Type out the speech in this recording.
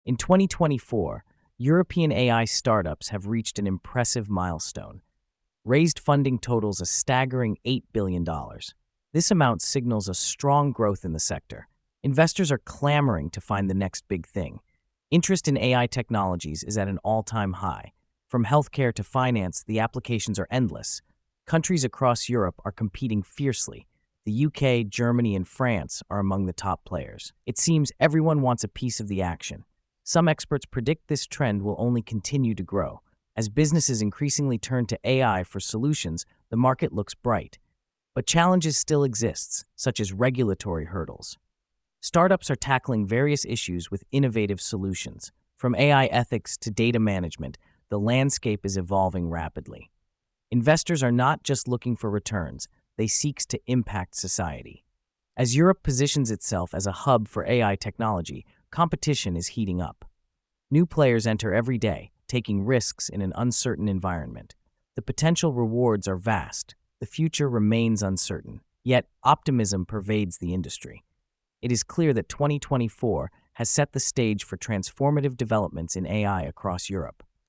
In 2024, European AI startups have reached an impressive milestone. Raised funding totals a staggering $8 billion. This amount signals a strong growth in the sector. Investors are clamoring to find the next big thing. Interest in AI technologies is at an all-time high. From healthcare to finance, the applications are endless. Countries across Europe are competing fiercely. The UK, Germany, and France are among the top players. It seems everyone wants a piece of the action. Some experts predict this trend will only continue to grow. As businesses increasingly turn to AI for solutions, the market looks bright. But challenges still exist, such as regulatory hurdles. Startups are tackling various issues with innovative solutions. From AI ethics to data management, the landscape is evolving rapidly. Investors are not just looking for returns, they seek to impact society. As Europe positions itself as a hub for AI technology, competition is heating up. New players enter every day, taking risks in an uncertain environment. The potential rewards are vast. The future remains uncertain, yet optimism pervades the industry. It is clear that 2024 has set the stage for transformative developments in AI across Europe.